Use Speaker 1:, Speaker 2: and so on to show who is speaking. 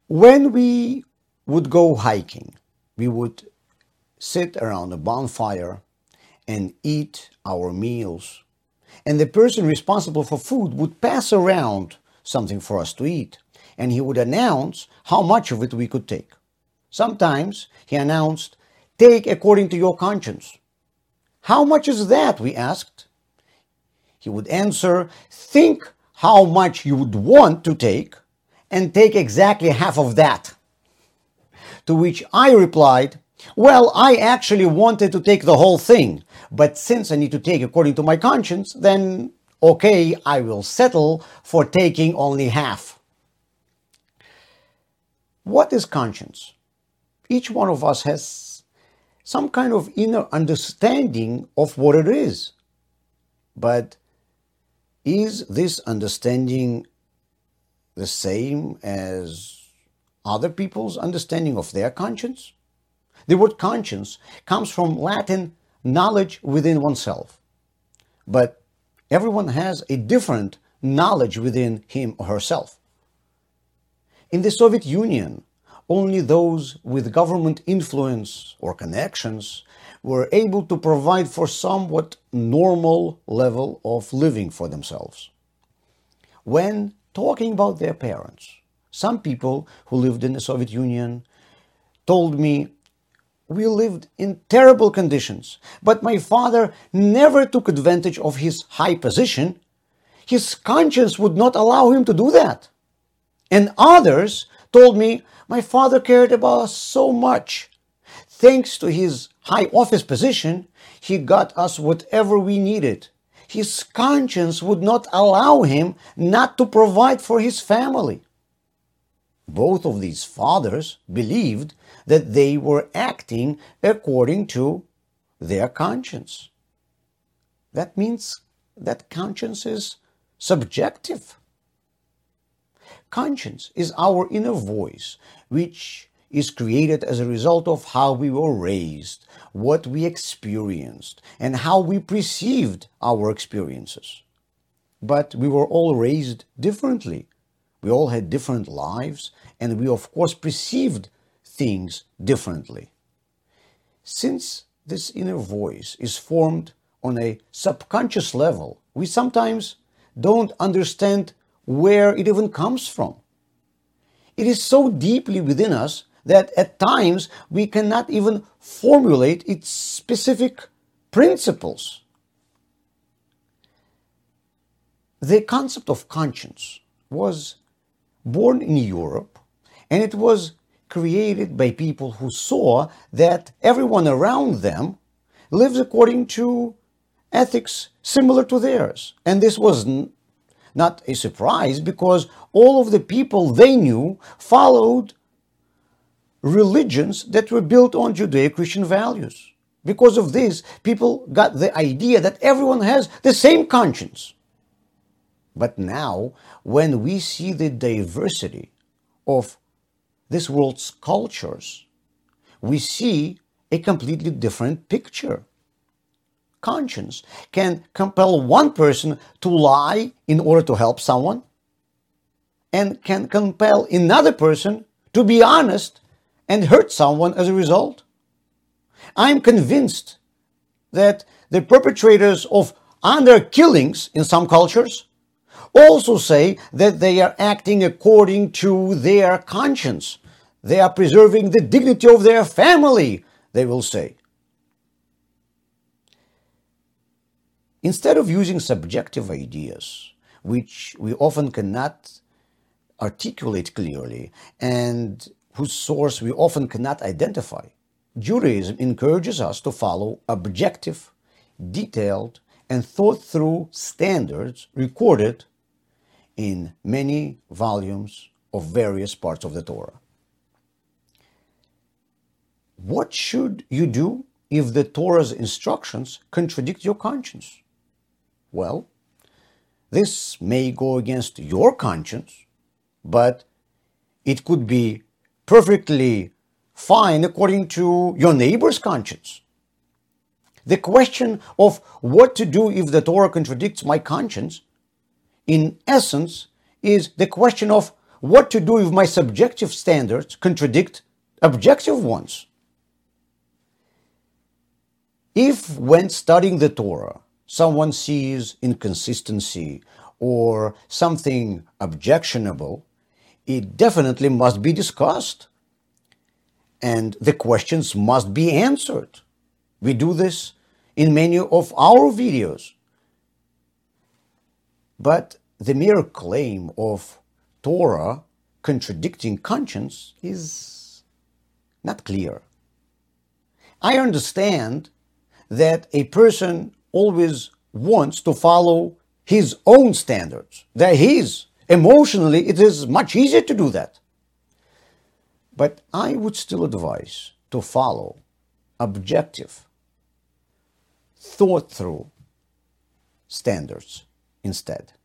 Speaker 1: When we would go hiking, we would sit around a bonfire and eat our meals. And the person responsible for food would pass around something for us to eat. And he would announce how much of it we could take. Sometimes he announced, "Take according to your conscience." "How much is that?" we asked. He would answer, "Think how much you would want to take and take exactly half of that." To which I replied, "Well, I actually wanted to take the whole thing, but since I need to take according to my conscience, then okay, I will settle for taking only half." What is conscience? Each one of us has some kind of inner understanding of what it is. But is this understanding the same as other people's understanding of their conscience? The word conscience comes from Latin knowledge within oneself. But everyone has a different knowledge within him or herself. In the Soviet Union, only those with government influence or connections were able to provide for somewhat normal level of living for themselves. When talking about their parents, some people who lived in the Soviet Union told me, "We lived in terrible conditions, but my father never took advantage of his high position. His conscience would not allow him to do that." And others told me, "My father cared about us so much. Thanks to his high office position, he got us whatever we needed. His conscience would not allow him not to provide for his family." Both of these fathers believed that they were acting according to their conscience. That means that conscience is subjective. Conscience is our inner voice, which is created as a result of how we were raised, what we experienced, and how we perceived our experiences. But we were all raised differently. We all had different lives, and we of course perceived things differently. Since this inner voice is formed on a subconscious level, we sometimes don't understand where it even comes from. It is so deeply within us that at times we cannot even formulate its specific principles. The concept of conscience was born in Europe, and it was created by people who saw that everyone around them lives according to ethics similar to theirs. And this was not a surprise, because all of the people they knew followed religions that were built on Judeo-Christian values. Because of this, people got the idea that everyone has the same conscience. But now, when we see the diversity of this world's cultures, we see a completely different picture. Conscience can compel one person to lie in order to help someone, and can compel another person to be honest and hurt someone as a result. I'm convinced that the perpetrators of honor killings in some cultures also say that they are acting according to their conscience. They are preserving the dignity of their family, they will say. Instead of using subjective ideas, which we often cannot articulate clearly and whose source we often cannot identify, Judaism encourages us to follow objective, detailed, and thought-through standards recorded in many volumes of various parts of the Torah. What should you do if the Torah's instructions contradict your conscience? Well, this may go against your conscience, but it could be perfectly fine according to your neighbor's conscience. The question of what to do if the Torah contradicts my conscience, in essence, is the question of what to do if my subjective standards contradict objective ones. If, when studying the Torah, someone sees inconsistency or something objectionable, it definitely must be discussed. And the questions must be answered. We do this in many of our videos. But the mere claim of Torah contradicting conscience is not clear. I understand that a person always wants to follow his own standards. They're his. Emotionally, it is much easier to do that. But I would still advise to follow objective, thought-through standards instead.